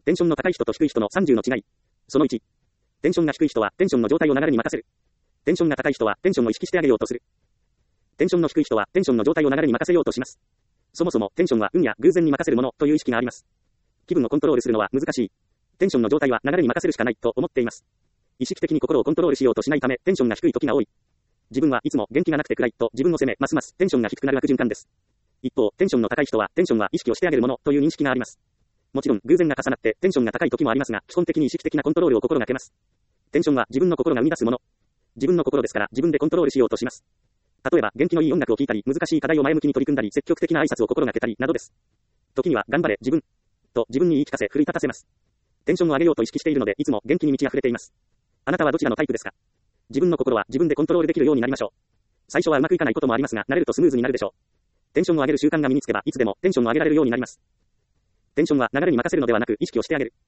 テンションの高い人と低い人の30の違い。その1。テンションが低い人はテンションの状態を流れに任せる。テンションが高い人はテンションを意識してあげようとする。テンションの低い人はテンションの状態を流れに任せようとします。そもそもテンションは運や偶然に任せるものという意識があります。気分をコントロールするのは難しい。テンションの状態は流れに任せるしかないと思っています。意識的に心をコントロールしようとしないためテンションが低い時が多い。自分はいつも元気がなくて暗いと自分を責め、ますますテンションが低くなる悪循環です。一方、テンションの高い人はテンションは意識をしてあげるものという認識があります。もちろん偶然が重なってテンションが高い時もありますが、基本的に意識的なコントロールを心がけます。テンションは自分の心が生み出すもの。自分の心ですから自分でコントロールしようとします。例えば元気のいい音楽を聴いたり、難しい課題を前向きに取り組んだり、積極的な挨拶を心がけたりなどです。時には頑張れ自分と自分に言い聞かせ奮い立たせます。テンションを上げようと意識しているのでいつも元気に満ち溢れています。あなたはどちらのタイプですか？自分の心は自分でコントロールできるようになりましょう。最初はうまくいかないこともありますが、慣れるとスムーズになるでしょう。テンションを上げる習慣が身につけばいつでもテンションを上げられるようになります。テンションは流れに任せるのではなく意識をしてあげる。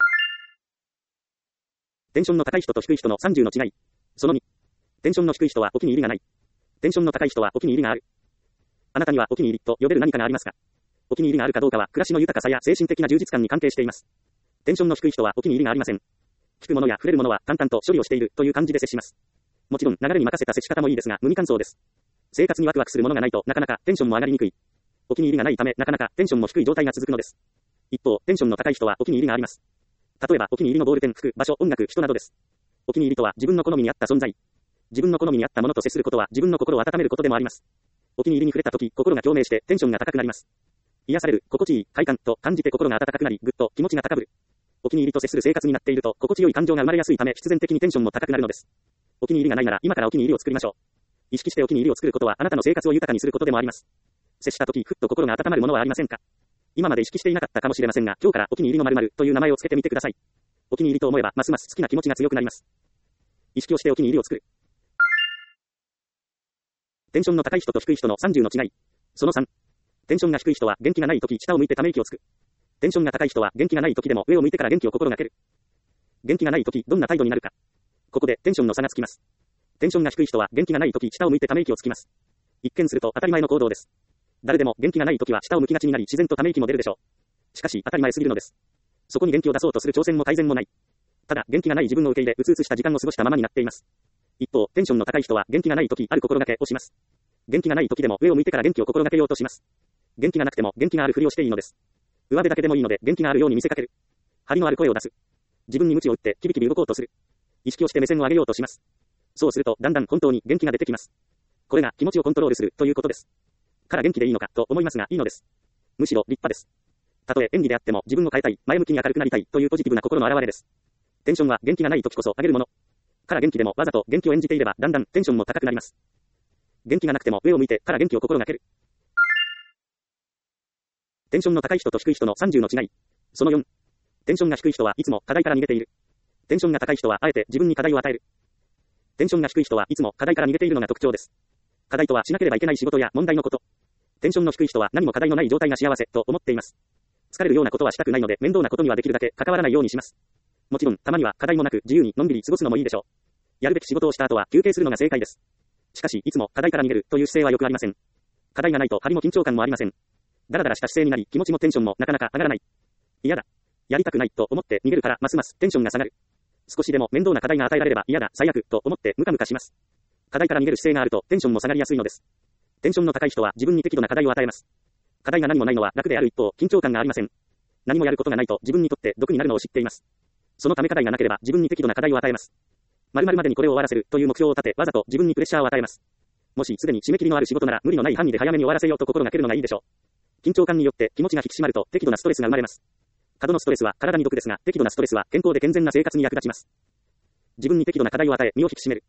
テンションの高い人と低い人の30の違い。その2。テンションの低い人はお気に入りがない。テンションの高い人はお気に入りがある。あなたにはお気に入りと呼べる何かがありますか？お気に入りがあるかどうかは暮らしの豊かさや精神的な充実感に関係しています。テンションの低い人はお気に入りがありません。聞くものや触れるものは淡々と処理をしているという感じで接します。もちろん流れに任せた接し方もいいですが無味乾燥です。生活にワクワクするものがないとなかなかテンションも上がりにくい。お気に入りがないためなかなかテンションも低い状態が続くのです。一方、テンションの高い人はお気に入りがあります。例えばお気に入りのボールペン、服、場所、音楽、人などです。お気に入りとは自分の好みに合った存在。自分の好みに合ったものと接することは自分の心を温めることでもあります。お気に入りに触れたとき、心が共鳴してテンションが高くなります。癒される、心地いい、快感と感じて心が温かくなり、ぐっと気持ちが高ぶる。お気に入りと接する生活になっていると、心地よい感情が生まれやすいため、必然的にテンションも高くなるのです。お気に入りがないなら、今からお気に入りを作りましょう。意識してお気に入りを作ることは、あなたの生活を豊かにすることでもあります。接したとき、ふっと心が温まるものはありませんか？今まで意識していなかったかもしれませんが、今日からお気に入りの〇〇という名前をつけてみてください。お気に入りと思えば、ますます好きな気持ちが強くなります。意識をしてお気に入りを作る。テンションの高い人と低い人の30の違い。その3。テンションが低い人は元気がないとき下を向いてため息をつく。テンションが高い人は元気がないときでも上を向いてから元気を心がける。元気がないときどんな態度になるか。ここでテンションの差がつきます。テンションが低い人は元気がないとき下を向いてため息をつきます。一見すると当たり前の行動です。誰でも元気がないときは下を向きがちになり自然とため息も出るでしょう。しかし当たり前すぎるのです。そこに元気を出そうとする挑戦も改善もない。ただ元気がない自分を受け入れうつうつした時間を過ごしたままになっています。一方、テンションの高い人は元気がないときある心がけをします。元気がないときでも上を向いてから元気を心がけようとします。元気がなくても元気があるふりをしていいのです。上辺だけでもいいので元気があるように見せかける。張りのある声を出す。自分に鞭を打ってキビキビ動こうとする。意識をして目線を上げようとします。そうするとだんだん本当に元気が出てきます。これが気持ちをコントロールするということです。から元気でいいのかと思いますがいいのです。むしろ立派です。たとえ演技であっても自分を変えたい、前向きに明るくなりたいというポジティブな心の表れです。テンションは元気がない時こそ上げるもの。から元気でもわざと元気を演じていればだんだんテンションも高くなります。元気がなくても上を向いてから元気を心がける。テンションの高い人と低い人の30の違い。その4。テンションが低い人はいつも課題から逃げている。テンションが高い人はあえて自分に課題を与える。テンションが低い人はいつも課題から逃げているのが特徴です。課題とはしなければいけない仕事や問題のこと。テンションの低い人は何も課題のない状態が幸せと思っています。疲れるようなことはしたくないので面倒なことにはできるだけ関わらないようにします。もちろんたまには課題もなく自由にのんびり過ごすのもいいでしょう。やるべき仕事をした後は休憩するのが正解です。しかしいつも課題から逃げるという姿勢はよくありません。課題がないと張りも緊張感もありません。だらだらした姿勢になり気持ちもテンションもなかなか上がらない。嫌だ。やりたくないと思って逃げるからますますテンションが下がる。少しでも面倒な課題が与えられれば嫌だ、最悪と思ってムカムカします。課題から逃げる姿勢があるとテンションも下がりやすいのです。テンションの高い人は自分に適度な課題を与えます。課題が何もないのは楽である一方、緊張感がありません。何もやることがないと自分にとって毒になるのを知っています。そのため課題がなければ自分に適度な課題を与えます。〇〇までにこれを終わらせるという目標を立て、わざと自分にプレッシャーを与えます。もしすでに締め切りのある仕事なら無理のない範囲で早めに終わらせようと心がけるのがいいでしょう。緊張感によって気持ちが引き締まると適度なストレスが生まれます。過度のストレスは体に毒ですが、適度なストレスは健康で健全な生活に役立ちます。自分に適度な課題を与え、身を引き締める。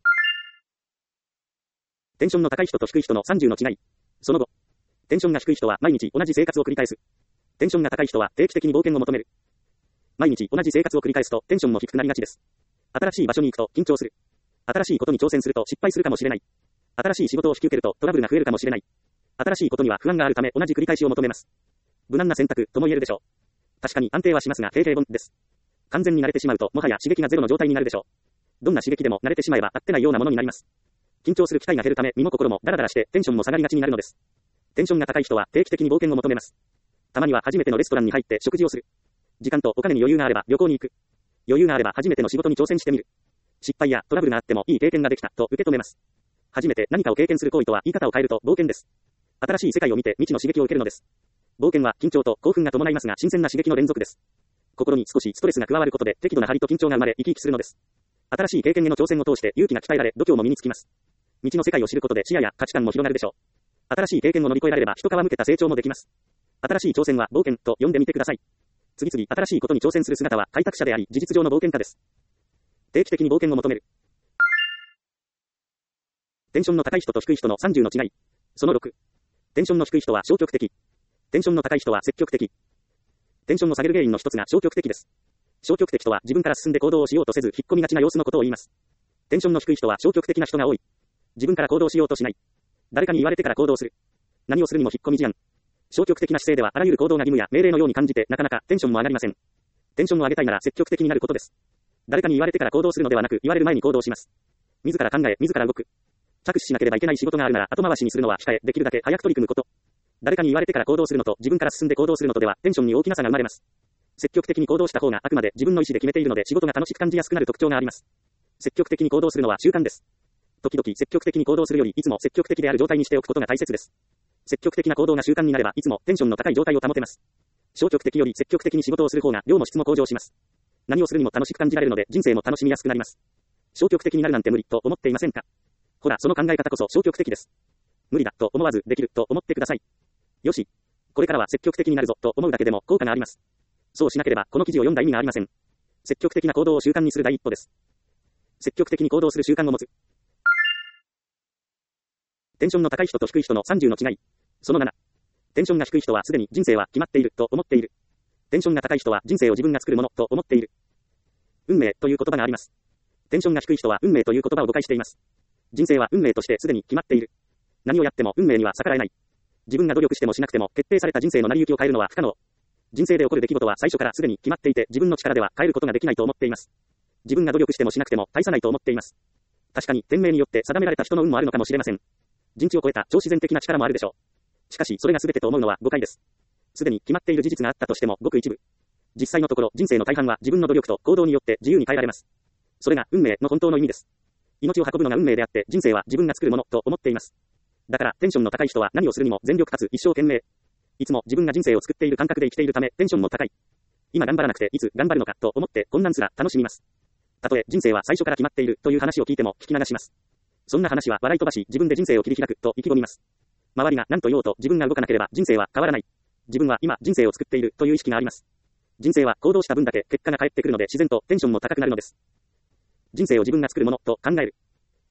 テンションの高い人と低い人の30の違い。その後、テンションが低い人は毎日同じ生活を繰り返す。テンションが高い人は定期的に冒険を求める。毎日同じ生活を繰り返すとテンションも低くなりがちです。新しい場所に行くと緊張する。新しいことに挑戦すると失敗するかもしれない。新しい仕事を引き受けるとトラブルが増えるかもしれない。新しいことには不安があるため同じ繰り返しを求めます。無難な選択とも言えるでしょう。確かに安定はしますが平々凡です。完全に慣れてしまうともはや刺激がゼロの状態になるでしょう。どんな刺激でも慣れてしまえば合ってないようなものになります。緊張する機会が減るため身も心もダラダラしてテンションも下がりがちになるのです。テンションが高い人は定期的に冒険を求めます。たまには初めてのレストランに入って食事をする。 時間とお金に余裕があれば旅行に行く。余裕があれば初めての仕事に挑戦してみる。失敗やトラブルがあってもいい経験ができたと受け止めます。初めて何かを経験する行為とは言い方を変えると冒険です。新しい世界を見て未知の刺激を受けるのです。冒険は緊張と興奮が伴いますが新鮮な刺激の連続です。心に少しストレスが加わることで適度な張りと緊張が生まれ生き生きするのです。新しい経験への挑戦を通して勇気が鍛えられ度胸も身につきます。未知の世界を知ることで視野や価値観も広がるでしょう。新しい経験を乗り越えられれば一皮向けた成長もできます。新しい挑戦は冒険と呼んでみてください。次々新しいことに挑戦する姿は開拓者であり事実上の冒険家です。定期的に冒険を求める。テンションの高い人と低い人の30の違い。その6。テンションの低い人は消極的。テンションの高い人は積極的。テンションを下げる原因の一つが消極的です。消極的とは自分から進んで行動をしようとせず引っ込みがちな様子のことを言います。テンションの低い人は消極的な人が多い。自分から行動しようとしない。誰かに言われてから行動する。何をするにも引っ込み思案。消極的な姿勢ではあらゆる行動が義務や命令のように感じてなかなかテンションも上がりません。テンションを上げたいなら積極的になることです。誰かに言われてから行動するのではなく言われる前に行動します。自ら考え、自ら動く。着手しなければいけない仕事があるなら後回しにするのは控え、できるだけ早く取り組むこと。誰かに言われてから行動するのと自分から進んで行動するのとではテンションに大きな差が生まれます。積極的に行動した方があくまで自分の意思で決めているので仕事が楽しく感じやすくなる特徴があります。積極的に行動するのは習慣です。時々積極的に行動するよりいつも積極的である状態にしておくことが大切です。積極的な行動が習慣になればいつもテンションの高い状態を保てます。消極的より積極的に仕事をする方が量も質も向上します。何をするにも楽しく感じられるので人生も楽しみやすくなります。消極的になるなんて無理と思っていませんか？ほら、その考え方こそ消極的です。無理だと思わずできると思ってください。よし。これからは積極的になるぞと思うだけでも効果があります。そうしなければこの記事を読んだ意味がありません。積極的な行動を習慣にする第一歩です。積極的に行動する習慣を持つ。テンションの高い人と低い人の30の違い。その7。テンションが低い人はすでに人生は決まっていると思っている。テンションが高い人は人生を自分が作るものと思っている。運命という言葉があります。テンションが低い人は運命という言葉を誤解しています。人生は運命としてすでに決まっている。何をやっても運命には逆らえない。自分が努力してもしなくても決定された人生の成り行きを変えるのは不可能。人生で起こる出来事は最初からすでに決まっていて自分の力では変えることができないと思っています。自分が努力してもしなくても大差ないと思っています。確かに天命によって定められた人の運もあるのかもしれません。人知を超えた超自然的な力もあるでしょう。しかしそれが全てと思うのは誤解です。すでに決まっている事実があったとしてもごく一部。実際のところ人生の大半は自分の努力と行動によって自由に変えられます。それが運命の本当の意味です。命を運ぶのが運命であって人生は自分が作るものと思っています。だからテンションの高い人は何をするにも全力かつ一生懸命。いつも自分が人生を作っている感覚で生きているためテンションも高い。今頑張らなくていつ頑張るのかと思って困難すら楽しみます。たとえ人生は最初から決まっているという話を聞いても聞き流します。そんな話は笑い飛ばし自分で人生を切り開くと意気込みます。周りが何と言おうと自分が動かなければ人生は変わらない。自分は今人生を作っているという意識があります。人生は行動した分だけ結果が返ってくるので自然とテンションも高くなるのです。人生を自分が作るものと考える。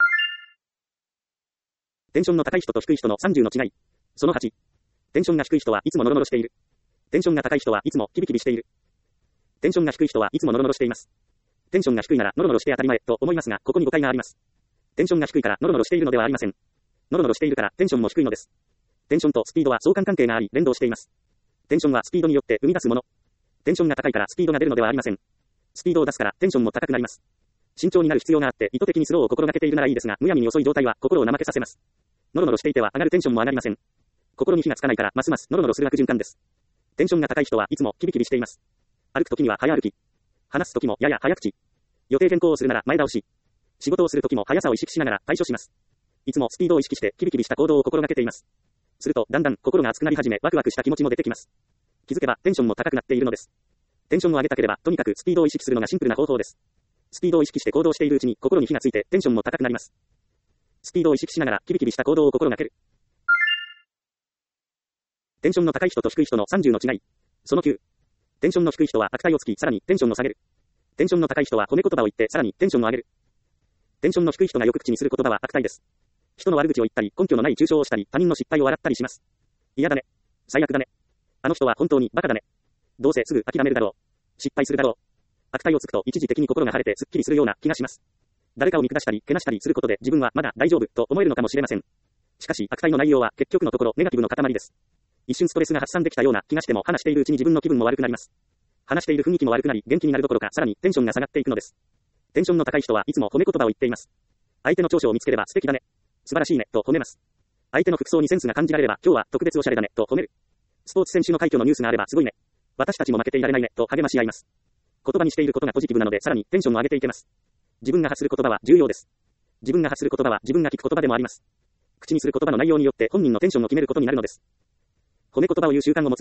テンションの高い人と低い人の30の違い。その8。テンションが低い人はいつもノロノロしている。テンションが高い人はいつもキビキビしている。テンションが低い人はいつもノロノロしています。テンションが低いならノロノロして当たり前と思いますが、ここに誤解があります。テンションが低いからノロノロしているのではありません。ノロノロしているからテンションも低いのです。テンションとスピードは相関関係があり連動しています。テンションはスピードによって生み出すもの。テンションが高いからスピードが出るのではありません。スピードを出すからテンションも高くなります。慎重になる必要があって意図的にスローを心がけているならいいですが、むやみに遅い状態は心を怠けさせます。ノロノロしていては上がるテンションも上がりません。心に火がつかないからますますノロノロする悪循環です。テンションが高い人はいつもキビキビしています。歩くときには早歩き。話すときもやや早口。予定変更をするなら前倒し。仕事をするときも速さを意識しながら対処します。いつもスピードを意識してキビキビした行動を心がけています。するとだんだん心が熱くなり始めワクワクした気持ちも出てきます。気づけばテンションも高くなっているのです。テンションを上げたければとにかくスピードを意識するのがシンプルな方法です。スピードを意識して行動しているうちに心に火がついてテンションも高くなります。スピードを意識しながらキビキビした行動を心がける。テンションの高い人と低い人の30の違い。その9。テンションの低い人は悪態をつきさらにテンションを下げる。テンションの高い人は褒め言葉を言ってさらにテンションを上げる。テンションの低い人がよく口にする言葉は悪態です。人の悪口を言ったり根拠のない中傷をしたり他人の失敗を笑ったりします。嫌だね。最悪だね。あの人は本当にバカだね。どうせすぐ諦めるだろう。失敗するだろう。悪態をつくと一時的に心が晴れてすっきりするような気がします。誰かを見下したりけなしたりすることで自分はまだ大丈夫と思えるのかもしれません。しかし悪態の内容は結局のところネガティブの塊です。一瞬ストレスが発散できたような気がしても話しているうちに自分の気分も悪くなります。話している雰囲気も悪くなり元気になるどころかさらにテンションが下がっていくのです。テンションの高い人はいつも褒め言葉を言っています。相手の長所を見つければ素敵だね。素晴らしいねと褒めます。相手の服装にセンスが感じられれば今日は特別おしゃれだねと褒める。スポーツ選手の快挙のニュースがあればすごいね。 私たちも負けていられないね、と励まし合います。言葉にしていることがポジティブなのでさらにテンションを上げていけます。自分が発する言葉は重要です。自分が発する言葉は自分が聞く言葉でもあります。口にする言葉の内容によって本人のテンションを決めることになるのです。褒め言葉を言う習慣を持つ。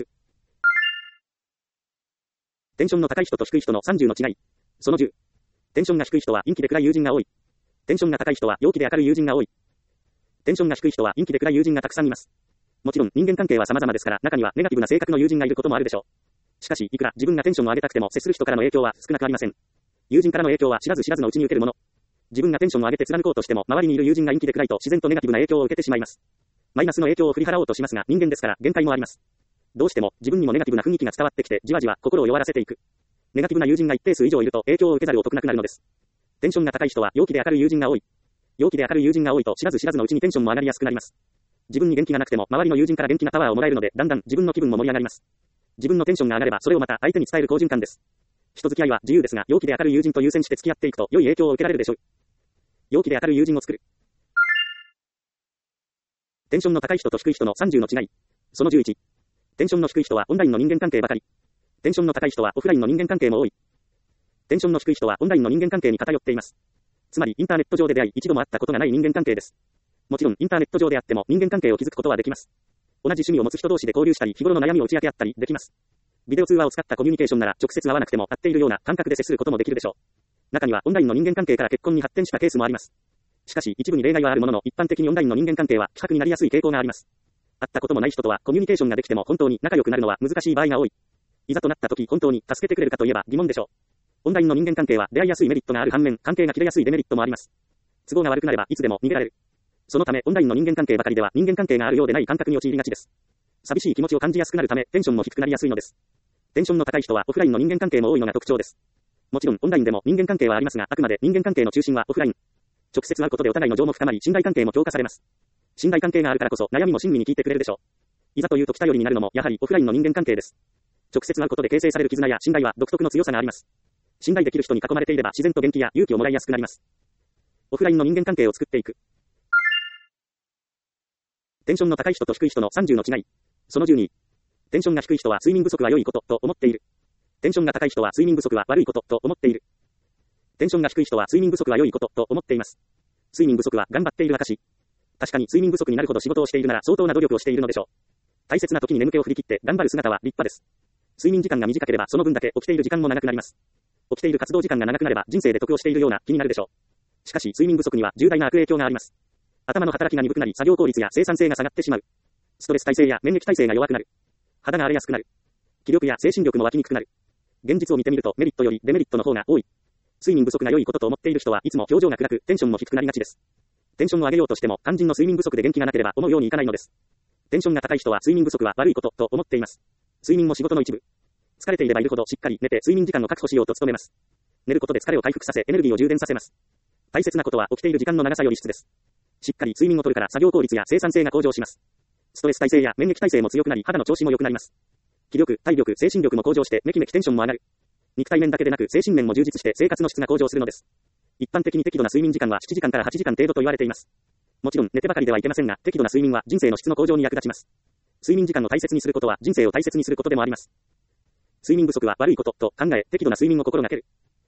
テンションの高い人と低い人の30の違い。その10。テンションが低い人は陰気で暗い友人が多い。テンションが高い人は陽気で明るい友人が多い。テンションが低い人は陰気で暗い友人がたくさんいます。もちろん人間関係は様々ですから中にはネガティブな性格の友人がいることもあるでしょう。しかしいくら自分がテンションを上げたくても接する人からの影響は少なくありません。友人からの影響は知らず知らずのうちに受けるもの。自分がテンションを上げて貫こうとしても周りにいる友人が陰気で暗いと自然とネガティブな影響を受けてしまいます。マイナスの影響を振り払おうとしますが人間ですから限界もあります。どうしても自分にもネガティブな雰囲気が伝わってきてじわじわ心を弱らせていく。ネガティブな友人が一定数以上いると影響を受けざるを得なくなるのです。テンションが高い人は陽気で明るい友人が多い。陽気で明るい友人が多いと知らず知らずのうちにテンションも上がりやすくなります。自分に元気がなくても周りの友人から元気なパワーをもらえるのでだんだん自分の気分も盛り上がります。自分のテンションが上がればそれをまた相手に伝える好循環です。人付き合いは自由ですが陽気で明るい友人と優先して付き合っていくと良い影響を受けられるでしょう。陽気で明るい友人を作る。テンションの高い人と低い人の30の違い。その11。テンションの低い人はオンラインの人間関係ばかり。テンションの高い人はオフラインの人間関係も多い。テンションの低い人はオンラインの人間関係に偏っています。つまりインターネット上で出会い一度も会ったことがない人間関係です。もちろんインターネット上であっても人間関係を築くことはできます。同じ趣味を持つ人同士で交流したり日頃の悩みを打ち明け合ったりできます。ビデオ通話を使ったコミュニケーションなら直接会わなくても会っているような感覚で接することもできるでしょう。中にはオンラインの人間関係から結婚に発展したケースもあります。しかし一部に例外はあるものの一般的にオンラインの人間関係は希薄になりやすい傾向があります。会ったこともない人とはコミュニケーションができても本当に仲良くなるのは難しい場合が多い。いざとなった時本当に助けてくれるかといえば疑問でしょう。オンラインの人間関係は出会いやすいメリットがある反面関係が切れやすいデメリットもあります。都合が悪くなればいつでも逃げられる。そのためオンラインの人間関係ばかりでは人間関係があるようでない感覚に陥りがちです。寂しい気持ちを感じやすくなるためテンションも低くなりやすいのです。テンションの高い人はオフラインの人間関係も多いのが特徴です。もちろんオンラインでも人間関係はありますがあくまで人間関係の中心はオフライン。直接会うことでお互いの情も深まり信頼関係も強化されます。信頼関係があるからこそ悩みも親身に聞いてくれるでしょう。いざというと来頼りになるのもやはりオフラインの人間関係です。直接会うことで形成される絆や信頼は独特の強さがあります。信頼できる人に囲まれていれば自然と元気や勇気をもらいやすくなります。オフラインの人間関係を作っていく。テンションの高い人と低い人の30の違い。その12。テンションが低い人は睡眠不足は良いことと思っている。テンションが高い人は睡眠不足は悪いことと思っている。テンションが低い人は睡眠不足は良いことと思っています。睡眠不足は頑張っている証。確かに睡眠不足になるほど仕事をしているなら相当な努力をしているのでしょう。大切な時に眠気を振り切って頑張る姿は立派です。睡眠時間が短ければその分だけ起きている時間も長くなります。起きている活動時間が長くなれば人生で得をしているような気になるでしょう。しかし睡眠不足には重大な悪影響があります。頭の働きが鈍くなり作業効率や生産性が下がってしまう。ストレス耐性や免疫耐性が弱くなる。肌が荒れやすくなる。気力や精神力も湧きにくくなる。現実を見てみるとメリットよりデメリットの方が多い。睡眠不足が良いことと思っている人はいつも表情が暗くテンションも低くなりがちです。テンションを上げようとしても肝心の睡眠不足で元気がなければ思うようにいかないのです。テンションが高い人は睡眠不足は悪いことと思っています。睡眠も仕事の一部。疲れていればいるほどしっかり寝て睡眠時間を確保しようと努めます。寝ることで疲れを回復させエネルギーを充電させます。大切なことは起きている時間の長さより質です。しっかり睡眠をとるから作業効率や生産性が向上します。ストレス耐性や免疫耐性も強くなり肌の調子も良くなります。気力、体力、精神力も向上してめきめきテンションも上がる。肉体面だけでなく精神面も充実して生活の質が向上するのです。一般的に適度な睡眠時間は7時間から8時間程度と言われています。もちろん寝てばかりではいけませんが適度な睡眠は人生の質の向上に役立ちます。睡眠時間を大切にすることは人生を大切にすることでもあります。睡眠不足は悪いことと考え適度な睡眠を心がける。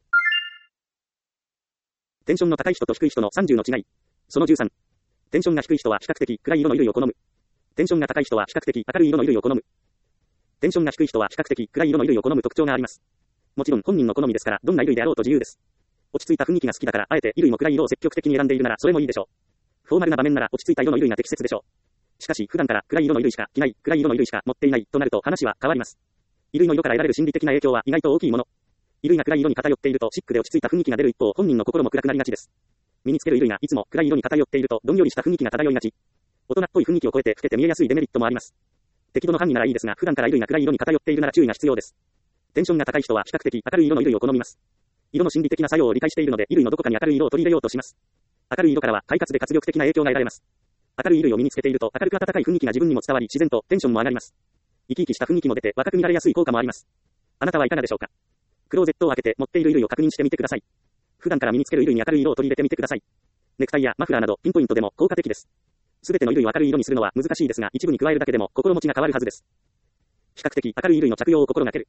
テンションの高い人と低い人の30の違い。その13。テンションが低い人は比較的暗い色の衣類を好む。テンションが高い人は比較的明るい色の衣類を好む。テンションが低い人は比較的暗い色の衣類を好む特徴があります。もちろん本人の好みですからどんな衣類であろうと自由です。落ち着いた雰囲気が好きだからあえて衣類も暗い色を積極的に選んでいるならそれもいいでしょう。フォーマルな場面なら落ち着いた色の衣類が適切でしょう。しかし普段から暗い色の衣類しか着ない、暗い色の衣類しか持っていないとなると話は変わります。衣類の色から得られる心理的な影響は意外と大きいもの。衣類が暗い色に偏っているとシックで落ち着いた雰囲気が出る一方本人の心も暗くなりがちです。身につける衣類がいつも暗い色に偏っているとどんよりした雰囲気が漂いがち。大人っぽい雰囲気を超えて老けて見えやすいデメリットもあります。適度の範囲ならいいですが普段から衣類が暗い色に偏っているなら注意が必要です。テンションが高い人は比較的明るい色の衣類を好みます。色の心理的な作用を理解しているので衣類のどこかに明るい色を取り入れようとします。明るい色からは快活で活力的な影響が得られます。明るい衣類を身につけていると明るく温かい雰囲気が自分にも伝わり自然とテンションも上がります。生き生きした雰囲気も出て若く見られやすい効果もあります。あなたはいかがでしょうか。クローゼットを開けて持っている衣類を確認してみてください。普段から身につける衣類に明るい色を取り入れてみてください。ネクタイやマフラーなどピンポイントでも効果的です。すべての衣類を明るい色にするのは難しいですが一部に加えるだけでも心持ちが変わるはずです。 比較的明るい衣類の着用を心がける。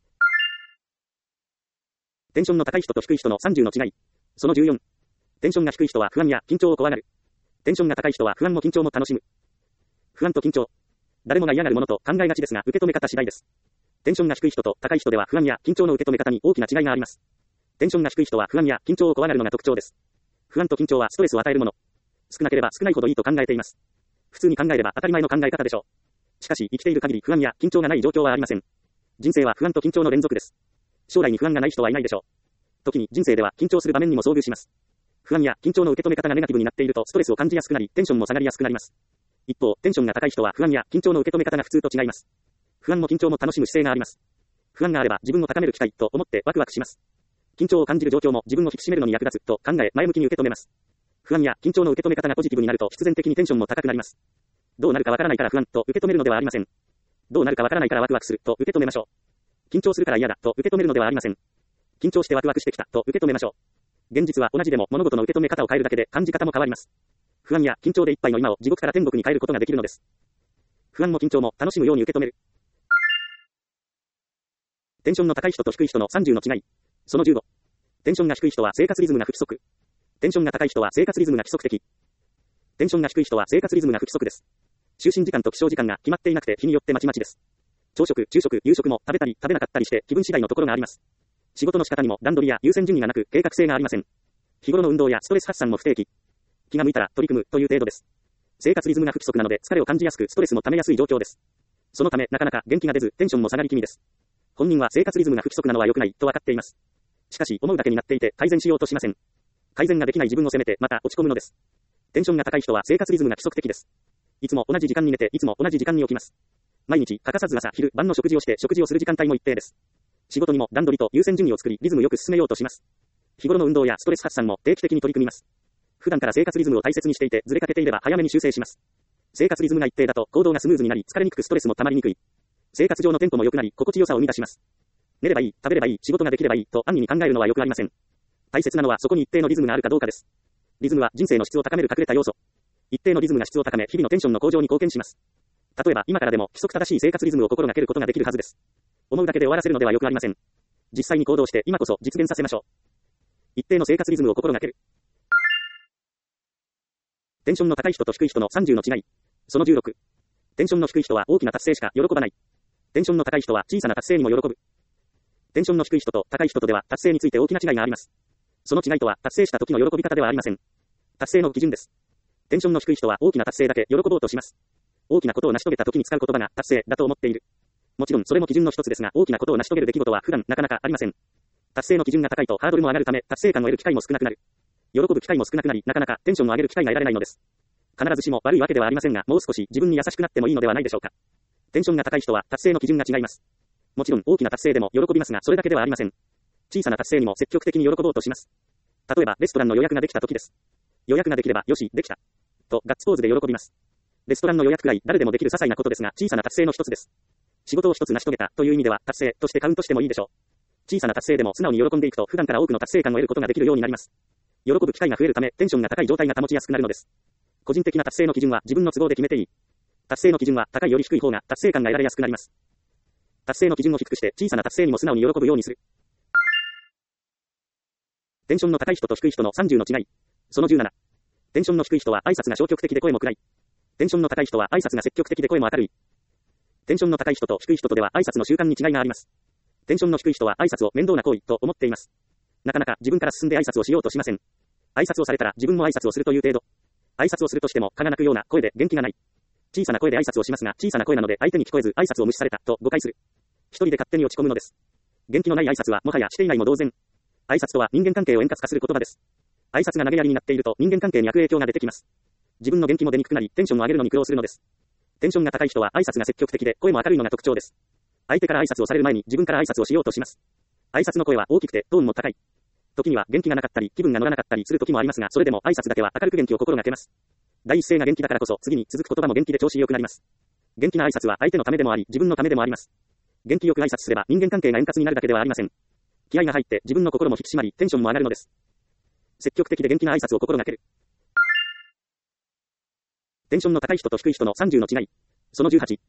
テンションの高い人と低い人の30の違い。その14。テンションが低い人は不安や緊張を怖がる。テンションが高い人は不安も緊張も楽しむ。不安と緊張。誰もが嫌がるものと考えがちですが、受け止め方次第です。テンションが低い人と高い人では不安や緊張の受け止め方に大きな違いがあります。テンションが低い人は不安や緊張を怖がるのが特徴です。不安と緊張はストレスを与えるもの。少なければ少ないほどいいと考えています。普通に考えれば当たり前の考え方でしょう。しかし生きている限り不安や緊張がない状況はありません。人生は不安と緊張の連続です。将来に不安がない人はいないでしょう。時に人生では緊張する場面にも遭遇します。不安や緊張の受け止め方がネガティブになっているとストレスを感じやすくなり、テンションも下がりやすくなります。一方、テンションが高い人は不安や緊張の受け止め方が普通と違います。不安も緊張も楽しむ姿勢があります。不安があれば自分を高める機会と思ってワクワクします。緊張を感じる状況も自分を引き締めるのに役立つと考え前向きに受け止めます。不安や緊張の受け止め方がポジティブになると必然的にテンションも高くなります。どうなるかわからないから不安と受け止めるのではありません。どうなるかわからないからワクワクすると受け止めましょう。緊張するから嫌だと受け止めるのではありません。緊張してワクワクしてきたと受け止めましょう。現実は同じでも物事の受け止め方を変えるだけで感じ方も変わります。不安や緊張でいっぱいの今を地獄から天国に変えることができるのです。不安も緊張も楽しむように受け止める。テンションの高い人と低い人の30の違い。その15。テンションが低い人は生活リズムが不規則。テンションが高い人は生活リズムが規則的。テンションが低い人は生活リズムが不規則です。就寝時間と起床時間が決まっていなくて日によってまちまちです。朝食、昼食、夕食も食べたり食べなかったりして気分次第のところがあります。仕事の仕方にも段取りや優先順位がなく計画性がありません。日頃の運動やストレス発散も不定期。気が向いたら取り組むという程度です。生活リズムが不規則なので疲れを感じやすくストレスも溜めやすい状況です。そのためなかなか元気が出ずテンションも下がり気味です。本人は生活リズムが不規則なのは良くないと分かっています。しかし思うだけになっていて改善しようとしません。改善ができない自分を責めてまた落ち込むのです。テンションが高い人は生活リズムが規則的です。いつも同じ時間に寝ていつも同じ時間に起きます。毎日欠かさず朝昼晩の食事をして食事をする時間帯も一定です。仕事にも段取りと優先順位を作りリズムよく進めようとします。日頃の運動やストレス発散も定期的に取り組みます。普段から生活リズムを大切にしていてずれかけていれば早めに修正します。生活リズムが一定だと行動がスムーズになり疲れにくくストレスも溜まりにくい。生活上のテンポも良くなり心地よさを生み出します。寝ればいい、食べればいい、仕事ができればいいと安易に考えるのはよくありません。大切なのはそこに一定のリズムがあるかどうかです。リズムは人生の質を高める隠れた要素。一定のリズムが質を高め日々のテンションの向上に貢献します。例えば今からでも規則正しい生活リズムを心がけることができるはずです。思うだけで終わらせるのではよくありません。実際に行動して今こそ実現させましょう。一定の生活リズムを心がける。テンションの高い人と低い人の30の違い。その16。テンションの低い人は大きな達成しか喜ばない。テンションの高い人は小さな達成にも喜ぶ。テンションの低い人と高い人とでは達成について大きな違いがあります。その違いとは達成した時の喜び方ではありません。達成の基準です。テンションの低い人は大きな達成だけ喜ぼうとします。大きなことを成し遂げた時に使う言葉が達成だと思っている。もちろんそれも基準の一つですが大きなことを成し遂げる出来事は普段なかなかありません。達成の基準が高いとハードルも上がるため達成感を得る機会も少なくなる。喜ぶ機会も少なくなりなかなかテンションを上げる機会が得られないのです。必ずしも悪いわけではありませんがもう少し自分に優しくなってもいいのではないでしょうか。テンションが高い人は達成の基準が違います。もちろん大きな達成でも喜びますがそれだけではありません。小さな達成にも積極的に喜ぼうとします。例えばレストランの予約ができた時です。予約ができればよしできたとガッツポーズで喜びます。レストランの予約くらい誰でもできる些細なことですが小さな達成の一つです。仕事を一つ成し遂げたという意味では達成としてカウントしてもいいでしょう。小さな達成でも素直に喜んでいくと普段から多くの達成感を得ることができるようになります。喜ぶ機会が増えるためテンションが高い状態が保ちやすくなるのです。個人的な達成の基準は自分の都合で決めていい。達成の基準は高いより低い方が達成感が得られやすくなります。達成の基準を低くして小さな達成にも素直に喜ぶようにする。テンションの高い人と低い人の30の違い。その17。テンションの低い人は挨拶が消極的で声も暗い。テンションの高い人は挨拶が積極的で声も明るい。テンションの高い人と低い人とでは挨拶の習慣に違いがあります。テンションの低い人は挨拶を面倒な行為と思っています。なかなか自分から進んで挨拶をしようとしません。挨拶をされたら自分も挨拶をするという程度。挨拶をするとしても蚊が鳴くような声で元気がない。小さな声で挨拶をしますが小さな声なので相手に聞こえず挨拶を無視されたと誤解する。一人で勝手に落ち込むのです。元気のない挨拶はもはやしていないも同然。挨拶とは人間関係を円滑化する言葉です。挨拶が投げやりになっていると人間関係に悪影響が出てきます。自分の元気も出にくくなりテンションを上げるのに苦労するのです。テンションが高い人は挨拶が積極的で声も明るいのが特徴です。相手から挨拶をされる前に自分から挨拶をしようとします。挨拶の声は大きくてトーンも高い。時には元気がなかったり気分が乗らなかったりする時もありますがそれでも挨拶だけは明るく元気を心がけます。第一声が元気だからこそ次に続く言葉も元気で調子良くなります。元気な挨拶は相手のためでもあり自分のためでもあります。元気よく挨拶すれば人間関係が円滑になるだけではありません。気合が入って自分の心も引き締まりテンションも上がるのです。積極的で元気な挨拶を心がける。テンションの高い人と低い人の30の違い。その18。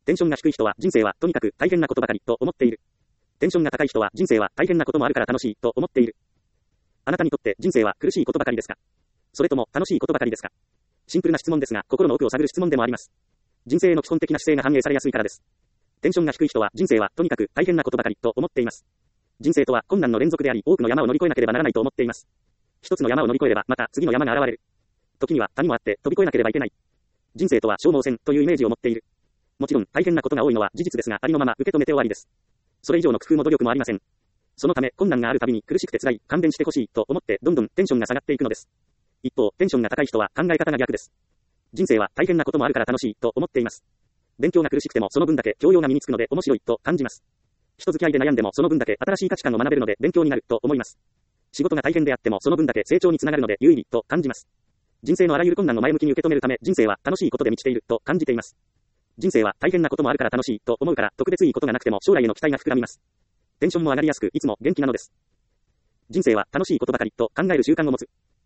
テンションが低い人は人生はとにかく大変なことばかりと思っている。テンションが高い人は人生は大変なこともあるから楽しいと思っている。あなたにとって人生は苦しいことばかりですか？それとも楽しいことばかりですか？シンプルな質問ですが、心の奥を探る質問でもあります。人生の基本的な姿勢が反映されやすいからです。テンションが低い人は人生はとにかく大変なことばかりと思っています。人生とは困難の連続であり、多くの山を乗り越えなければならないと思っています。一つの山を乗り越えれば、また次の山が現れる。時には谷もあって飛び越えなければいけない。人生とは消耗戦というイメージを持っている。もちろん大変なことが多いのは事実ですが、ありのまま受け止めて終わりです。それ以上の工夫も努力もありません。そのため困難があるたびに苦しくて辛い、勘弁してほしいと思ってどんどんテンションが下がっていくのです。一方、テンションが高い人は考え方が逆です。人生は大変なこともあるから楽しいと思っています。勉強が苦しくてもその分だけ教養が身につくので面白いと感じます。人付き合いで悩んでもその分だけ新しい価値観を学べるので勉強になると思います。仕事が大変であってもその分だけ成長につながるので有意義と感じます。人生のあらゆる困難を前向きに受け止めるため人生は楽しいことで満ちていると感じています。人生は大変なこともあるから楽しいと思うから特別いいことがなくても将来への期待が膨らみます。テンションも上がりやすくいつも元気なのです。人生は楽しいことばかりと考える習慣を持つ。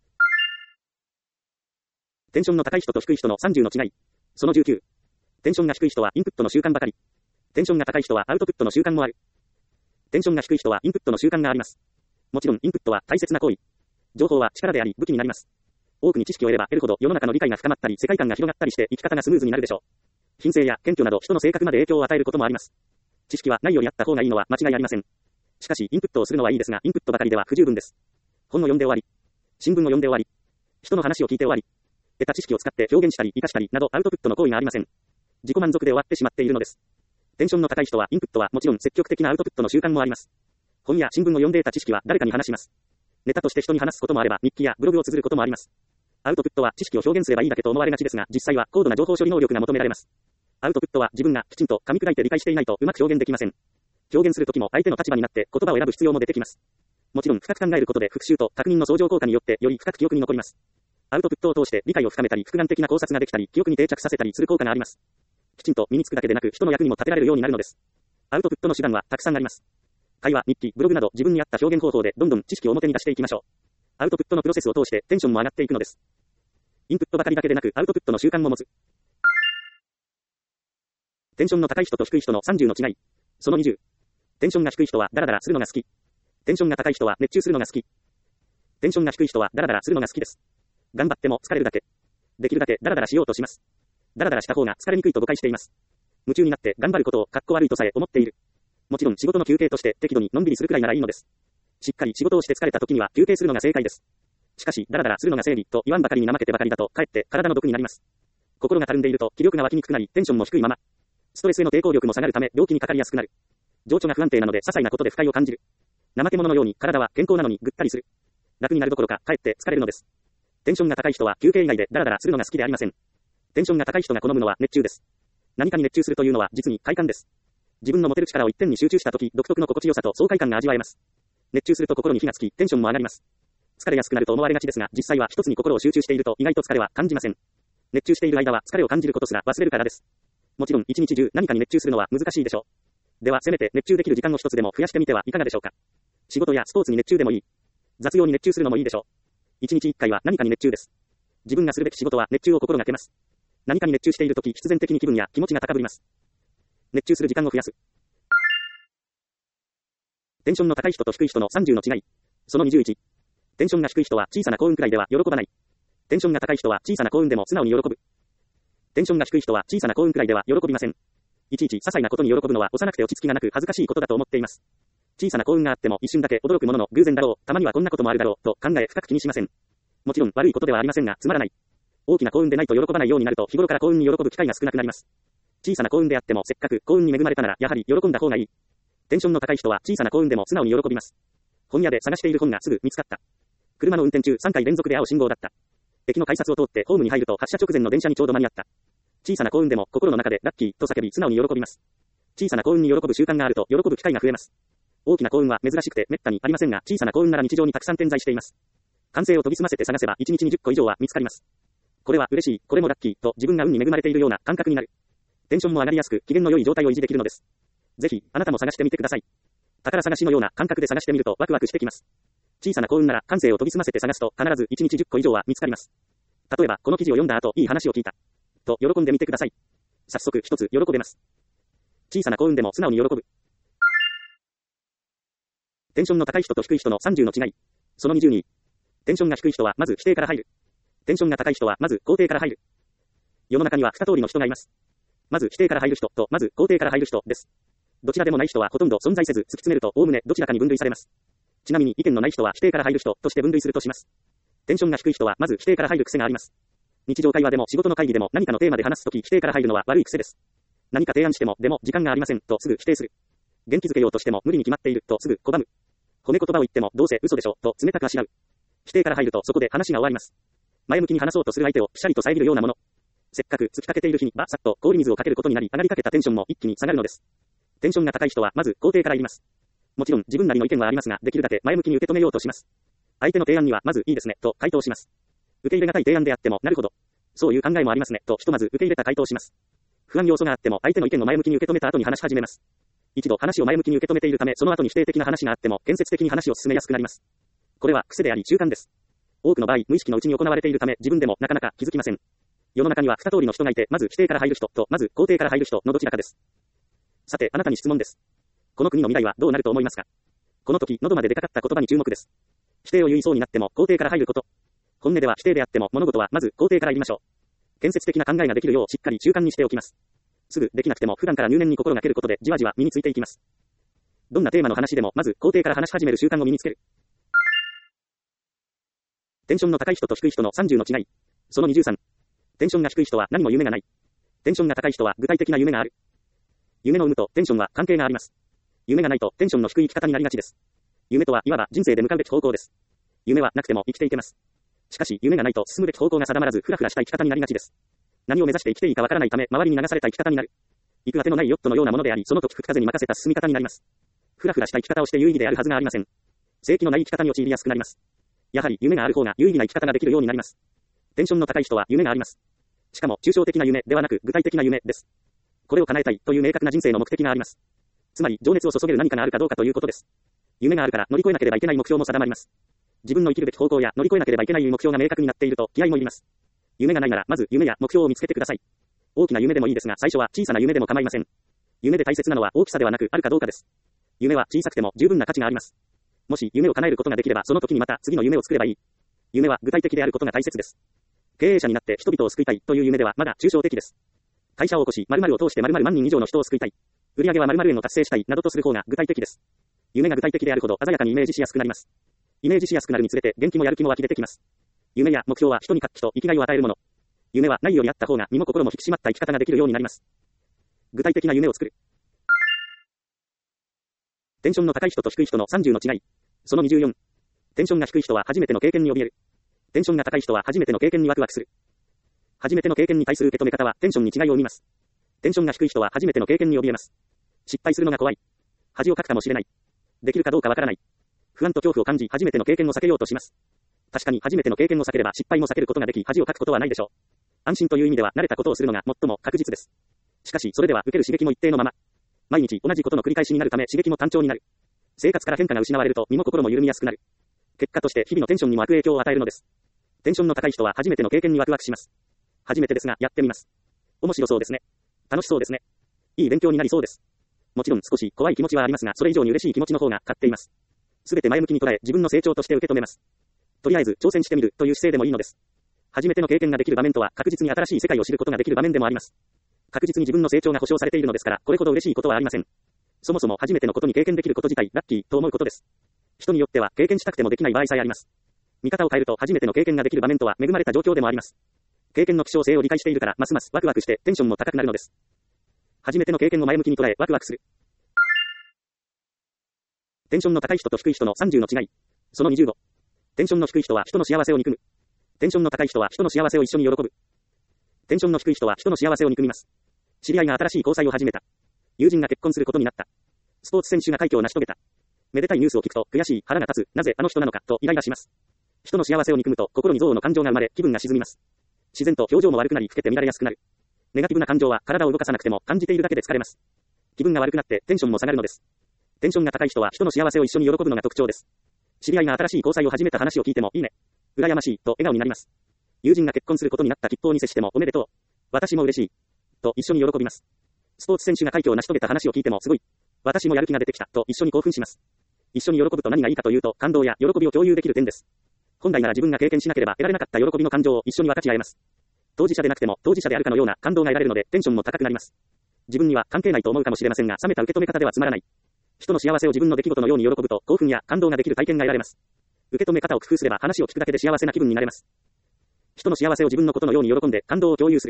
テンションの高い人と低い人の30の違い。その19。テンションが低い人はインプットの習慣ばかり。テンションが高い人はアウトプットの習慣もある。テンションが低い人はインプットの習慣があります。もちろんインプットは大切な行為。情報は力であり武器になります。多くに知識を得れば得るほど世の中の理解が深まったり世界観が広がったりして生き方がスムーズになるでしょう。品性や謙虚など人の性格まで影響を与えることもあります。知識はないよりあった方がいいのは間違いありません。しかしインプットをするのはいいですがインプットばかりでは不十分です。本を読んで終わり。新聞を読んで終わり。人の話を聞いて終わり。得た知識を使って表現したり活かしたりなどアウトプットの行為がありません。自己満足で終わってしまっているのです。テンションの高い人はインプットはもちろん積極的なアウトプットの習慣もあります。本や新聞を読んで得た知識は誰かに話します。ネタとして人に話すこともあれば日記やブログを綴ることもあります。アウトプットは知識を表現すればいいだけと思われがちですが実際は高度な情報処理能力が求められます。アウトプットは自分がきちんと噛み砕いて理解していないとうまく表現できません。表現するときも相手の立場になって言葉を選ぶ必要も出てきます。もちろん深く考えることで復習と確認の相乗効果によってより深く記憶に残ります。アウトプットを通して理解を深めたり複眼的な考察ができたり記憶に定着させたりする効果があります。きちんと身につくだけでなく人の役にも立てられるようになるのです。アウトプットの手段はたくさんあります。会話、日記、ブログなど自分に合った表現方法でどんどん知識を表に出していきましょう。アウトプットのプロセスを通してテンションも上がっていくのです。インプットばかりだけでなくアウトプットの習慣も持つ。テンションの高い人と低い人の30の違い。その20。テンションが低い人はダラダラするのが好き。テンションが高い人は熱中するのが好き。テンションが低い人はダラダラするのが好きです。頑張っても疲れるだけ。できるだけダラダラしようとします。ダラダラした方が疲れにくいと誤解しています。夢中になって頑張ることをかっこ悪いとさえ思っている。もちろん仕事の休憩として適度にのんびりするくらいならいいのです。しっかり仕事をして疲れた時には休憩するのが正解です。しかしダラダラするのが正義と言わんばかりに怠けてばかりだとかえって体の毒になります。心がたるんでいると気力が湧きにくくなりテンションも低いまま。ストレスへの抵抗力も下がるため病気にかかりやすくなる。情緒が不安定なので些細なことで不快を感じる。怠け者のように体は健康なのにぐったりする。楽になるどころかかえって疲れるのです。テンションが高い人は休憩以外でダラダラするのが好きでありません。テンションが高い人が好むのは熱中です。何かに熱中するというのは実に快感です。自分の持てる力を一点に集中したとき独特の心地よさと爽快感が味わえます。熱中すると心に火がつきテンションも上がります。疲れやすくなると思われがちですが実際は一つに心を集中していると意外と疲れは感じません。熱中している間は疲れを感じることすら忘れるからです。もちろん一日中何かに熱中するのは難しいでしょう。ではせめて熱中できる時間を一つでも増やしてみてはいかがでしょうか。仕事やスポーツに熱中でもいい。雑用に熱中するのもいいでしょう。一日一回は何かに熱中です。自分がするべき仕事は熱中を心がけます。何かに熱中しているとき必然的に気分や気持ちが高ぶります。熱中する時間を増やす。テンションの高い人と低い人の30の違い。その21。テンションが低い人は小さな幸運くらいでは喜ばない。テンションが高い人は小さな幸運でも素直に喜ぶ。テンションが低い人は小さな幸運くらいでは喜びません。いちいち些細なことに喜ぶのは幼くて落ち着きがなく恥ずかしいことだと思っています。小さな幸運があっても一瞬だけ驚くものの偶然だろう、たまにはこんなこともあるだろうと考え深く気にしません。もちろん悪いことではありませんがつまらない。大きな幸運でないと喜ばないようになると日頃から幸運に喜ぶ機会が少なくなります。小さな幸運であってもせっかく幸運に恵まれたならやはり喜んだ方がいい。テンションの高い人は小さな幸運でも素直に喜びます。本屋で探している本がすぐ見つかった。車の運転中3回連続で青信号だった。駅の改札を通ってホームに入ると発車直前の電車にちょうど間に合った。小さな幸運でも心の中でラッキーと叫び素直に喜びます。小さな幸運に喜ぶ習慣があると喜ぶ機会が増えます。大きな幸運は珍しくて滅多にありませんが小さな幸運なら日常にたくさん点在しています。感性を研ぎ澄ませて探せば1日に10個以上は見つかります。これは嬉しい、これもラッキーと自分が運に恵まれているような感覚になる。テンションも上がりやすく機嫌の良い状態を維持できるのです。ぜひあなたも探してみてください。宝探しのような感覚で探してみるとワクワクしてきます。小さな幸運なら感性を研ぎ澄ませて探すと必ず1日10個以上は見つかります。例えばこの記事を読んだ後いい話を聞いたと喜んでみてください。早速一つ喜べます。 小さな幸運でも素直に喜ぶ。テンションの高い人と低い人の30の違い。その22。テンションが低い人はまず否定から入る。テンションが高い人はまず肯定から入る。世の中には2通りの人がいます。まず否定から入る人とまず肯定から入る人です。どちらでもない人はほとんど存在せず突き詰めるとおおむねどちらかに分類されます。ちなみに意見のない人は否定から入る人として分類するとします。テンションが低い人はまず否定から入る癖があります。日常会話でも仕事の会議でも何かのテーマで話すとき否定から入るのは悪い癖です。何か提案してもでも時間がありませんとすぐ否定する。元気づけようとしても無理に決まっているとすぐ拒む。褒め言葉を言ってもどうせ嘘でしょと冷たくあしらう。否定から入るとそこで話が終わります。前向きに話そうとする相手をピシャリと遮るようなもの。せっかく突きかけている日にさっと氷水をかけることになり上がりかけたテンションも一気に下がるのです。テンションが高い人はまず肯定から入ります。もちろん自分なりの意見はありますができるだけ前向きに受け止めようとします。相手の提案にはまずいいですねと回答します。受け入れがたい提案であってもなるほど。そういう考えもありますねとひとまず受け入れた回答します。不安要素があっても相手の意見を前向きに受け止めた後に話し始めます。一度話を前向きに受け止めているためその後に否定的な話があっても建設的に話を進めやすくなります。これは癖であり習慣です。多くの場合無意識のうちに行われているため自分でもなかなか気づきません。世の中には2通りの人がいてまず否定から入る人とまず肯定から入る人のどちらかです。さてあなたに質問です。この国の未来はどうなると思いますか？この時喉まで出かかった言葉に注目です。否定を言いそうになっても肯定から入ること。本音では否定であっても物事はまず肯定から言いましょう。建設的な考えができるようしっかり習慣にしておきます。すぐできなくても普段から入念に心がけることでじわじわ身についていきます。どんなテーマの話でもまず肯定から話し始める習慣を身につける。テンションの高い人と低い人の30の違い。その23。テンションが低い人は何も夢がない。テンションが高い人は具体的な夢がある。夢の有無とテンションは関係があります。夢がないとテンションの低い生き方になりがちです。夢とはいわば人生で向かうべき方向です。夢はなくても生きていけます。しかし夢がないと進むべき方向が定まらずフラフラした生き方になりがちです。何を目指して生きていいかわからないため周りに流された生き方になる。行く当てのないヨットのようなものでありその時吹く風に任せた進み方になります。フラフラした生き方をして有意義であるはずがありません。正規のない生き方に陥りやすくなります。やはり夢がある方が有意義な生き方ができるようになります。テンションの高い人は夢があります。しかも抽象的な夢ではなく具体的な夢です。これを叶えたいという明確な人生の目的があります。つまり情熱を注げる何かがあるかどうかということです。夢があるから乗り越えなければいけない目標も定まります。自分の生きるべき方向や乗り越えなければいけない目標が明確になっていると気合もいります。夢がないならまず夢や目標を見つけてください。大きな夢でもいいですが最初は小さな夢でも構いません。夢で大切なのは大きさではなくあるかどうかです。夢は小さくても十分な価値があります。もし夢を叶えることができればその時にまた次の夢を作ればいい。夢は具体的であることが大切です。経営者になって人々を救いたいという夢ではまだ抽象的です。会社を起こし〇〇を通して〇〇万人以上の人を救いたい。売上は〇〇円を達成したいなどとする方が具体的です。夢が具体的であるほど鮮やかにイメージしやすくなります。イメージしやすくなるにつれて元気もやる気も湧き出てきます。夢や目標は人に活気と生きがいを与えるもの。夢はないよりあった方が身も心も引き締まった生き方ができるようになります。具体的な夢を作る。テンションの高い人と低い人の30の違い。その24。テンションが低い人は初めての経験に怯える。テンションが高い人は初めての経験にワクワクする。初めての経験に対する受け止め方はテンションに違いを生みます。テンションが低い人は初めての経験に怯えます。失敗するのが怖い。恥をかくかもしれない。できるかどうかわからない。不安と恐怖を感じ初めての経験を避けようとします。確かに初めての経験を避ければ失敗も避けることができ恥をかくことはないでしょう。安心という意味では慣れたことをするのが最も確実です。しかしそれでは受ける刺激も一定のまま。毎日同じことの繰り返しになるため刺激も単調になる。生活から変化が失われると身も心も緩みやすくなる。結果として日々のテンションにも悪影響を与えるのです。テンションの高い人は初めての経験にワクワクします。初めてですがやってみます。面白そうですね。楽しそうですね。いい勉強になりそうです。もちろん少し怖い気持ちはありますがそれ以上に嬉しい気持ちの方が勝っています。すべて前向きに捉え自分の成長として受け止めます。とりあえず挑戦してみるという姿勢でもいいのです。初めての経験ができる場面とは確実に新しい世界を知ることができる場面でもあります。確実に自分の成長が保証されているのですからこれほど嬉しいことはありません。そもそも初めてのことに経験できること自体ラッキーと思うことです。人によっては経験したくてもできない場合さえあります。見方を変えると初めての経験ができる場面とは恵まれた状況でもあります。経験の希少性を理解しているからますますワクワクしてテンションも高くなるのです。初めての経験を前向きに捉えワクワクする。テンションの高い人と低い人の30の違い。その25。テンションの低い人は人の幸せを憎む。テンションの高い人は人の幸せを一緒に喜ぶ。テンションの低い人は人の幸せを憎みます。知り合いが新しい交際を始めた。友人が結婚することになった。スポーツ選手が快挙を成し遂げた。めでたいニュースを聞くと悔しい、腹が立つ、なぜあの人なのかとイライラします。人の幸せを憎むと心に憎悪の感情が生まれ気分が沈みます。自然と表情も悪くなり老けて乱れやすくなる。ネガティブな感情は体を動かさなくても感じているだけで疲れます。気分が悪くなってテンションも下がるのです。テンションが高い人は人の幸せを一緒に喜ぶのが特徴です。知り合いが新しい交際を始めた話を聞いてもいいね。羨ましいと笑顔になります。友人が結婚することになった吉報に接してもおめでとう。私も嬉しい。と一緒に喜びます。 スポーツ選手が快挙を成し遂げた話を聞いてもすごい。私もやる気が出てきたと一緒に興奮します。一緒に喜ぶと何がいいかというと、感動や喜びを共有できる点です。本来なら自分が経験しなければ得られなかった喜びの感情を一緒に分かち合えます。当事者でなくても当事者であるかのような感動が得られるのでテンションも高くなります。自分には関係ないと思うかもしれませんが、冷めた受け止め方ではつまらない。人の幸せを自分の出来事のように喜ぶと興奮や感動ができる体験が得られます。受け止め方を工夫すれば話を聞くだけで幸せな気分になれます。人の幸せを自分のことのように喜んで感動を共有する。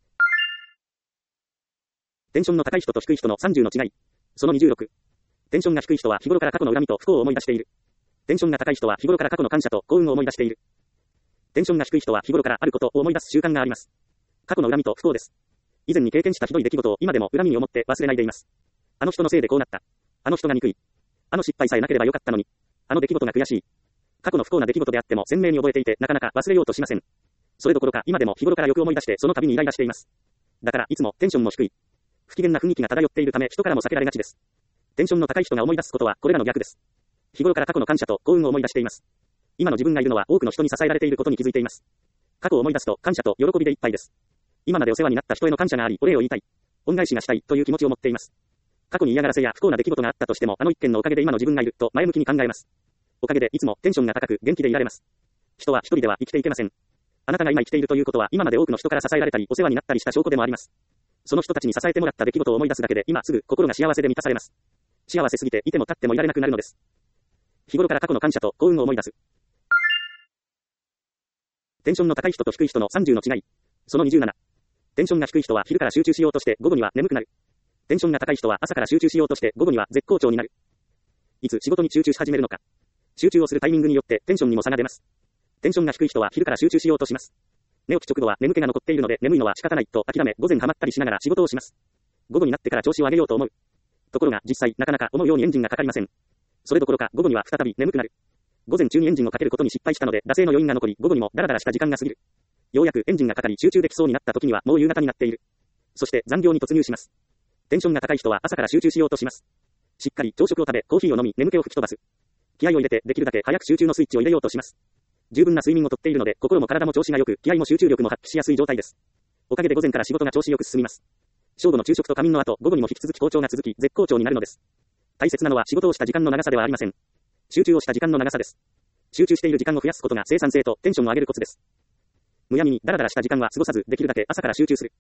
テンションの高い人と低い人の30の違い。その26。テンションが低い人は日頃から過去の恨みと不幸を思い出している。テンションが高い人は日頃から過去の感謝と幸運を思い出している。テンションが低い人は日頃からあることを思い出す習慣があります。過去の恨みと不幸です。以前に経験したひどい出来事を今でも恨みに思って忘れないでいます。あの人のせいでこうなった。あの人が憎い。あの失敗さえなければよかったのに。あの出来事が悔しい。過去の不幸な出来事であっても鮮明に覚えていてなかなか忘れようとしません。それどころか今でも日頃からよく思い出してその度にイライラしています。だからいつもテンションも低い。不機嫌な雰囲気が漂っているため人からも避けられがちです。テンションの高い人が思い出すことはこれらの逆です。日頃から過去の感謝と幸運を思い出しています。今の自分がいるのは多くの人に支えられていることに気づいています。過去を思い出すと感謝と喜びでいっぱいです。今までお世話になった人への感謝があり、お礼を言いたい。恩返しがしたいという気持ちを持っています。過去に嫌がらせや不幸な出来事があったとしても、あの一件のおかげで今の自分がいると前向きに考えます。おかげでいつもテンションが高く元気でいられます。人は一人では生きていけません。あなたが今生きているということは今まで多くの人から支えられたりお世話になったりした証拠でもあります。その人たちに支えてもらった出来事を思い出すだけで今すぐ心が幸せで満たされます。幸せすぎていても立ってもいられなくなるのです。日頃から過去の感謝と幸運を思い出す。テンションの高い人と低い人の30の違い。その27。テンションが低い人は昼から集中しようとして午後には眠くなる。テンションが高い人は朝から集中しようとして午後には絶好調になる。いつ仕事に集中し始めるのか。集中をするタイミングによってテンションにも差が出ます。テンションが低い人は昼から集中しようとします。寝起き直後は眠気が残っているので眠いのは仕方ないと諦め午前ハマったりしながら仕事をします。午後になってから調子を上げようと思う。ところが実際なかなか思うようにエンジンがかかりません。それどころか午後には再び眠くなる。午前中にエンジンをかけることに失敗したので惰性の余韻が残り午後にもダラダラした時間が過ぎる。ようやくエンジンがかかり集中できそうになった時にはもう夕方になっている。そして残業に突入します。テンションが高い人は朝から集中しようとします。しっかり朝食を食べコーヒーを飲み眠気を吹き飛ばす。気合を入れてできるだけ早く集中のスイッチを入れようとします。十分な睡眠をとっているので心も体も調子が良く気合も集中力も発揮しやすい状態です。おかげで午前から仕事が調子よく進みます。正午の昼食と仮眠の後午後にも引き続き好調が続き絶好調になるのです。大切なのは仕事をした時間の長さではありません。集中をした時間の長さです。集中している時間を増やすことが生産性とテンションを上げるコツです。むやみにダラダラした時間は過ごさずできるだけ朝から集中する。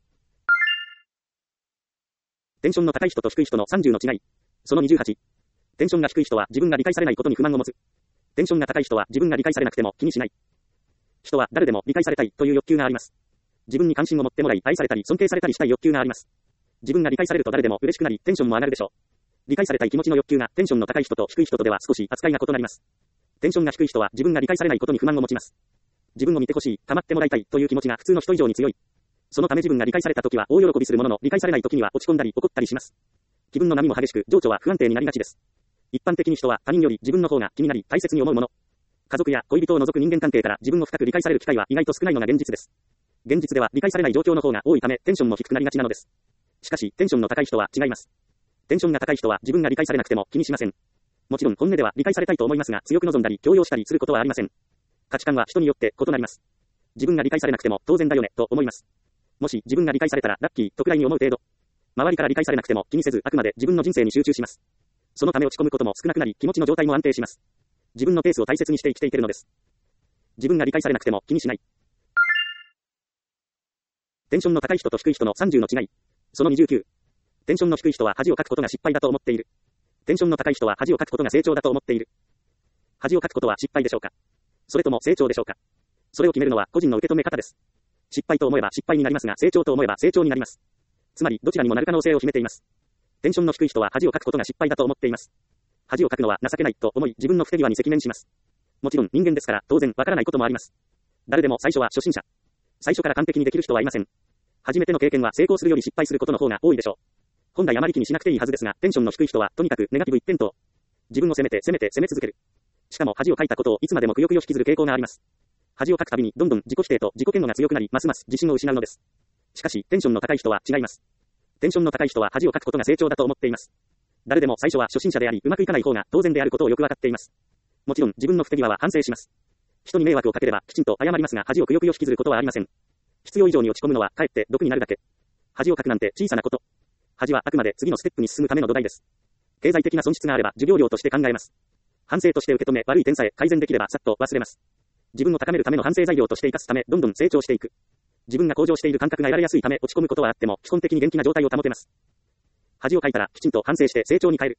テンションの高い人と低い人の30の違い。その28。テンションが低い人は自分が理解されないことに不満を持つ。テンションが高い人は自分が理解されなくても気にしない。人は誰でも理解されたいという欲求があります。自分に関心を持ってもらい愛されたり尊敬されたりしたい欲求があります。自分が理解されると誰でも嬉しくなりテンションも上がるでしょう。理解されたい気持ちの欲求がテンションの高い人と低い人とでは少し扱いが異なります。テンションが低い人は自分が理解されないことに不満を持ちます。自分を見てほしい、構ってもらいたいという気持ちが普通の人以上に強い。そのため自分が理解された時は大喜びするものの理解されない時には落ち込んだり怒ったりします。気分の波も激しく情緒は不安定になりがちです。一般的に人は他人より自分の方が気になり大切に思うもの。家族や恋人を除く人間関係から自分を深く理解される機会は意外と少ないのが現実です。現実では理解されない状況の方が多いためテンションも低くなりがちなのです。しかしテンションの高い人は違います。テンションが高い人は自分が理解されなくても気にしません。もちろん本音では理解されたいと思いますが強く望んだり強要したりすることはありません。価値観は人によって異なります。自分が理解されなくても当然だよねと思います。もし自分が理解されたらラッキーとくらいに思う程度。周りから理解されなくても気にせずあくまで自分の人生に集中します。そのため落ち込むことも少なくなり気持ちの状態も安定します。自分のペースを大切にして生きていけるのです。自分が理解されなくても気にしない。テンションの高い人と低い人の30の違い。その29。テンションの低い人は恥をかくことが失敗だと思っている。テンションの高い人は恥をかくことが成長だと思っている。恥をかくことは失敗でしょうか。それとも成長でしょうか。それを決めるのは個人の受け止め方です。失敗と思えば失敗になりますが成長と思えば成長になります。つまりどちらにもなる可能性を秘めています。テンションの低い人は恥をかくことが失敗だと思っています。恥をかくのは情けないと思い自分の不手際に赤面します。もちろん人間ですから当然わからないこともあります。誰でも最初は初心者。最初から完璧にできる人はいません。初めての経験は成功するより失敗することの方が多いでしょう。本来あまり気にしなくていいはずですがテンションの低い人はとにかくネガティブ一辺倒。自分を責め続ける。しかも恥をかいたことをいつまでもくよくよ引きずる傾向があります。恥をかくたびにどんどん自己否定と自己嫌悪が強くなりますます自信を失うのです。しかしテンションの高い人は違います。テンションの高い人は恥をかくことが成長だと思っています。誰でも最初は初心者でありうまくいかない方が当然であることをよくわかっています。もちろん自分の不手際は反省します。人に迷惑をかければきちんと謝りますが恥をくよくよ引きずることはありません。必要以上に落ち込むのはかえって毒になるだけ。恥をかくなんて小さなこと。 恥はあくまで次のステップに進むための土台です。経済的な損失があれば授業料として考えます。反省として受け止め、悪い点さえ改善できればさっと忘れます。自分を高めるための反省材料として生かすため、どんどん成長していく。自分が向上している感覚が得られやすいため、落ち込むことはあっても、基本的に元気な状態を保てます。恥をかいたら、きちんと反省して成長に変える。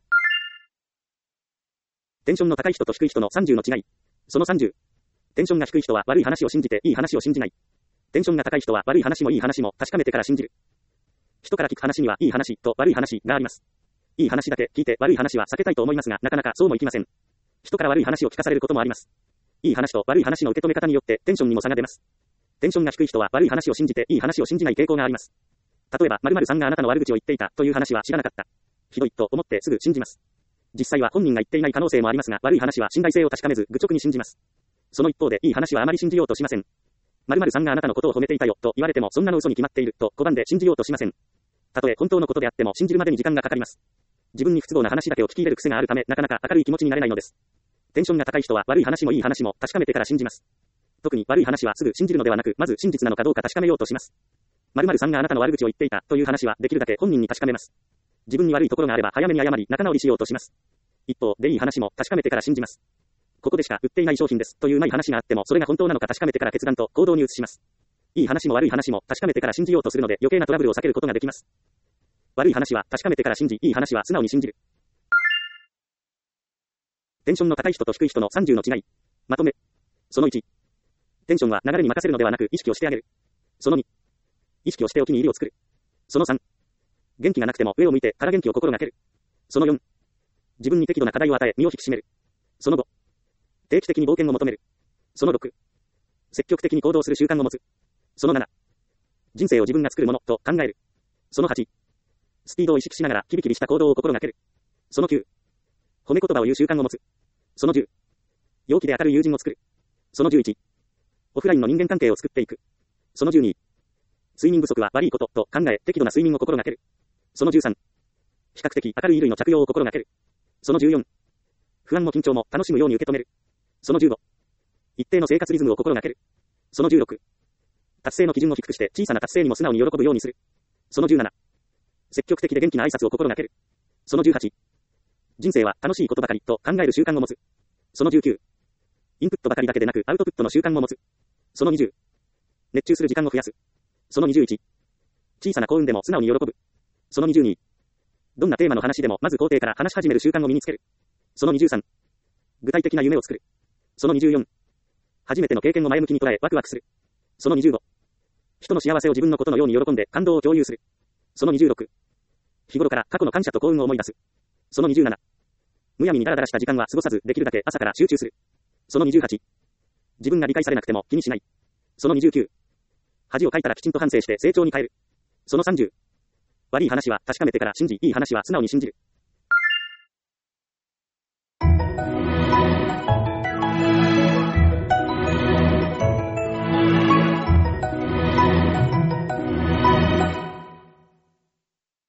テンションの高い人と低い人の30の違い。その30。テンションが低い人は悪い話を信じていい話を信じない。テンションが高い人は悪い話もいい話も確かめてから信じる。人から聞く話にはいい話と悪い話があります。いい話だけ聞いて悪い話は避けたいと思いますが、なかなかそうもいきません。人から悪い話を聞かされることもあります。いい話と悪い話の受け止め方によってテンションにも差が出ます。テンションが低い人は悪い話を信じていい話を信じない傾向があります。例えば、〇〇さんがあなたの悪口を言っていたという話は知らなかった。ひどいと思ってすぐ信じます。実際は本人が言っていない可能性もありますが、悪い話は信頼性を確かめず愚直に信じます。その一方でいい話はあまり信じようとしません。〇〇さんがあなたのことを褒めていたよと言われてもそんなの嘘に決まっていると拒んで信じようとしません。たとえ本当のことであっても信じるまでに時間がかかります。自分に不都合な話だけを聞き入れる癖があるため、なかなか明るい気持ちになれないのです。テンションが高い人は悪い話もいい話も確かめてから信じます。特に悪い話はすぐ信じるのではなく、まず真実なのかどうか確かめようとします。〇〇さんがあなたの悪口を言っていたという話はできるだけ本人に確かめます。自分に悪いところがあれば早めに謝り仲直りしようとします。一方でいい話も確かめてから信じます。ここでしか売っていない商品ですといううまい話があってもそれが本当なのか確かめてから決断と行動に移します。いい話も悪い話も確かめてから信じようとするので余計なトラブルを避けることができます。悪い話は確かめてから信じ、いい話は素直に信じる。テンションの高い人と低い人の30の違い。まとめ。その1。テンションは流れに任せるのではなく意識をしてあげる。その2。意識をしておきに入りを作る。その3。元気がなくても上を向いてから元気を心がける。その4。自分に適度な課題を与え身を引き締める。その5。定期的に冒険を求める。その6。積極的に行動する習慣を持つ。その7。人生を自分が作るものと考える。その8。スピードを意識しながらキビキビした行動を心がける。その9。褒め言葉を言う習慣を持つ。その10。陽気で明るい友人を作る。その11。オフラインの人間関係を作っていく。その12。睡眠不足は悪いことと考え適度な睡眠を心がける。その13。比較的明るい衣類の着用を心がける。その14。不安も緊張も楽しむように受け止める。その15。一定の生活リズムを心がける。その16。達成の基準を低くして小さな達成にも素直に喜ぶようにする。その17。積極的で元気な挨拶を心がける。その18。人生は楽しいことばかりと考える習慣を持つ。その19。インプットばかりだけでなくアウトプットの習慣を持つ。その20。熱中する時間を増やす。その21。小さな幸運でも素直に喜ぶ。その22。どんなテーマの話でもまず肯定から話し始める習慣を身につける。その23。具体的な夢を作る。その24。初めての経験を前向きに捉えワクワクする。その25。人の幸せを自分のことのように喜んで感動を共有する。その26。日頃から過去の感謝と幸運を思い出す。その27。むやみにダラダラした時間は過ごさずできるだけ朝から集中する。その28。自分が理解されなくても気にしない。その29。恥をかいたらきちんと反省して成長に変える。その30。悪い話は確かめてから信じ、いい話は素直に信じる。